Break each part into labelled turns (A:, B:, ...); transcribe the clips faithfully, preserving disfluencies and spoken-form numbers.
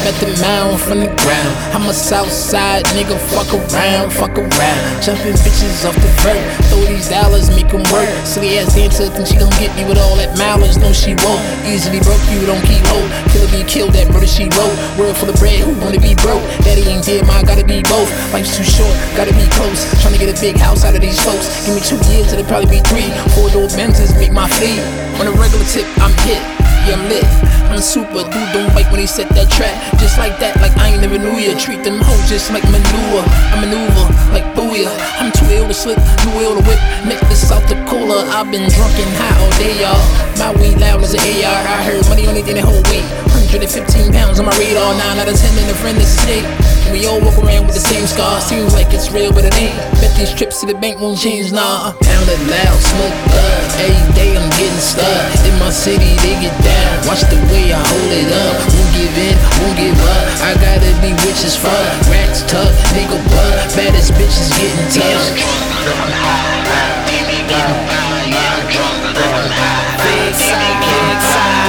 A: at the mound from the ground. I'm a south side nigga, fuck around, fuck around. Jumping bitches off the vert, throw these dollars, make them work. Silly ass dancer, think she gon' get me with all that mileage, no she won't. Easily broke, you don't keep hope. Killer be killed, that murder she wrote. World full of bread, who wanna be broke? Daddy ain't dead, mine gotta be both. Life's too short, gotta be close. Tryna get a big house out of these folks. Give me two years, it'll probably be three. Four door Benzes make my fleet. On a regular tip, I'm hit. Yeah, I'm lit. I'm super, dude don't bite when he set that trap. Just like that, like I ain't never knew ya. Treat them hoes just like manure. I maneuver like booyah. I'm too ill to slip, too ill to whip. Necklace out the cooler. I've been drunk and high all day, y'all. My weed loud as an A R. I heard money only did the whole week. one hundred fifteen pounds on my radar. nine out of ten and a friend is a snake. And we all walk around with the same scars. Seems like it's real, but it ain't. Bet these trips to the bank won't change, nah. Pound it loud, smoke up. Every day I'm getting stuck. In my city, they get down. Watch the way I hold it up. Won't give in, won't give up. I gotta be rich as fuck. Racks tuck, nigga buck. Baddest bitches getting tough. I'm high, give me getting high. Yeah, I'm drunk, I'm high. Big side, big side.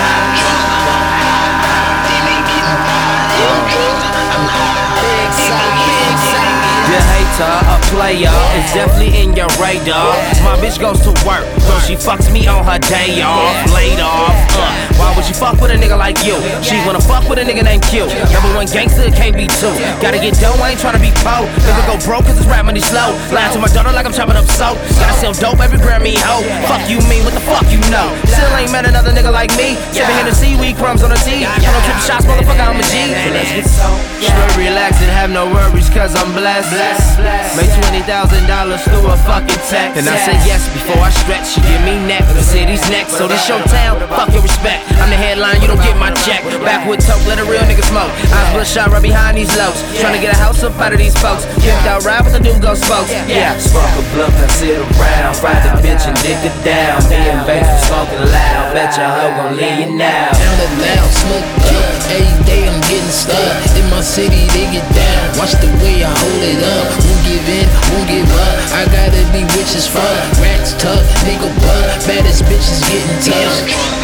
B: A player is definitely in your radar. My bitch goes to work, so she fucks me on her day off. Laid off, uh, why would you fuck with a nigga like you? She wanna fuck with a nigga named Q. Number one gangster, can't be two. Gotta get dough, I ain't tryna be po. Never go broke cause it's rap money slow. Lying to my daughter like I'm chopping up soap. Gotta sell dope every Grammy hoe. Fuck you mean, what the fuck you know? Still ain't met another nigga like me. Sipping in the seaweed, crumbs on the tea. I don't trip shots, motherfucker, I'm a G. So let's get so straight, relax and have no worries cause I'm blessed. Make twenty thousand dollars through a fucking text. And I say yes before I stretch. She give me neck, the city's next. So this your town, fuck your respect. I'm the headline, you don't get my check. Backwood toke, let a real nigga smoke. Eyes bloodshot right behind these lows. Tryna get a house up out of these folks. Pimped out ride with the new ghost folks. Yeah, spark a blunt and sit around. Ride the bitch and dick it down. Me and bass was smoking loud. Bet your hoe gon' leave you now.
A: Pound it loud, smoke up. Every day I'm getting stuck. In my city, they get down. Watch the way I hold it up. Won't give in, won't give up. I gotta be rich as fuck. Racks tuck, nigga buck. Baddest bitches getting tough.